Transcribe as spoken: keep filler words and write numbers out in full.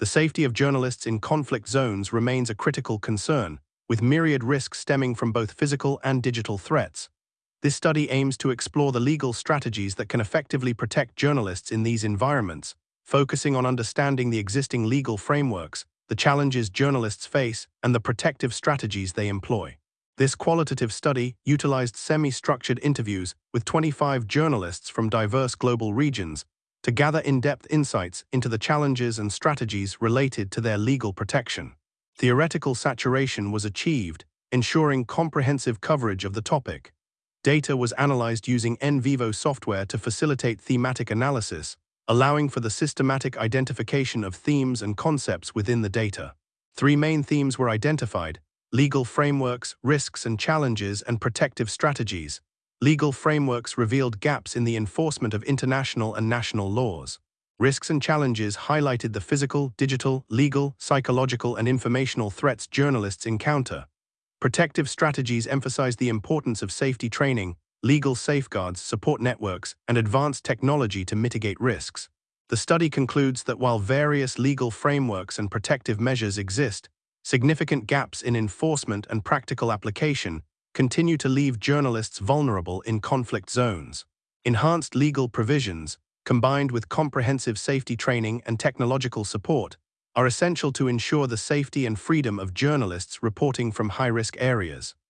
The safety of journalists in conflict zones remains a critical concern, with myriad risks stemming from both physical and digital threats. This study aims to explore the legal strategies that can effectively protect journalists in these environments, focusing on understanding the existing legal frameworks, the challenges journalists face, and the protective strategies they employ. This qualitative study utilized semi-structured interviews with twenty-five journalists from diverse global regions to gather in-depth insights into the challenges and strategies related to their legal protection. Theoretical saturation was achieved, ensuring comprehensive coverage of the topic. Data was analyzed using NVivo software to facilitate thematic analysis, allowing for the systematic identification of themes and concepts within the data. Three main themes were identified: legal frameworks, risks and challenges, and protective strategies. Legal frameworks revealed gaps in the enforcement of international and national laws. Risks and challenges highlighted the physical, digital, legal, psychological, and informational threats journalists encounter. Protective strategies emphasized the importance of safety training, legal safeguards, support networks, and advanced technology to mitigate risks. The study concludes that while various legal frameworks and protective measures exist, significant gaps in enforcement and practical application continue to leave journalists vulnerable in conflict zones. Enhanced legal provisions, combined with comprehensive safety training and technological support, are essential to ensure the safety and freedom of journalists reporting from high-risk areas.